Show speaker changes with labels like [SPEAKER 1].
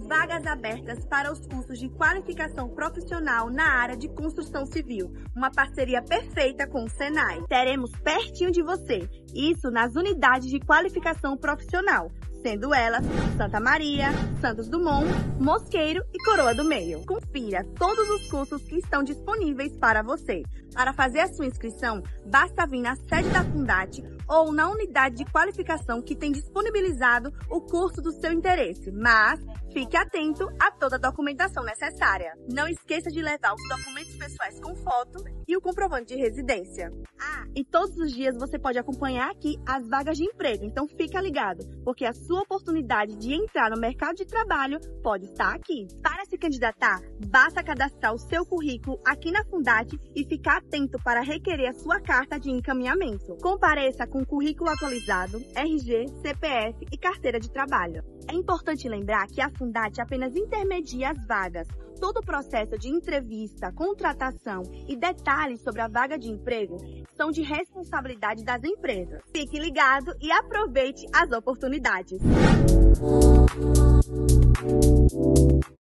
[SPEAKER 1] Vagas abertas para os cursos de qualificação profissional na área de construção civil. Uma parceria perfeita com o Senai. Teremos pertinho de você. Isso nas unidades de qualificação profissional, sendo elas Santa Maria, Santos Dumont, Mosqueiro e Coroa do Meio. Confira todos os cursos que estão disponíveis para você. Para fazer a sua inscrição, basta vir na sede da Fundate ou na unidade de qualificação que tem disponibilizado o curso do seu interesse, mas fique atento a toda a documentação necessária. Não esqueça de levar os documentos pessoais com foto e o comprovante de residência. E todos os dias você pode acompanhar aqui as vagas de emprego, então fica ligado, porque a sua oportunidade de entrar no mercado de trabalho pode estar aqui. Para se candidatar, basta cadastrar o seu currículo aqui na Fundate e ficar atento para requerer a sua carta de encaminhamento. Compareça com currículo atualizado, RG, CPF e carteira de trabalho. É importante lembrar que a Fundate apenas intermedia as vagas. Todo o processo de entrevista, contratação e detalhes sobre a vaga de emprego são de responsabilidade das empresas. Fique ligado e aproveite as oportunidades.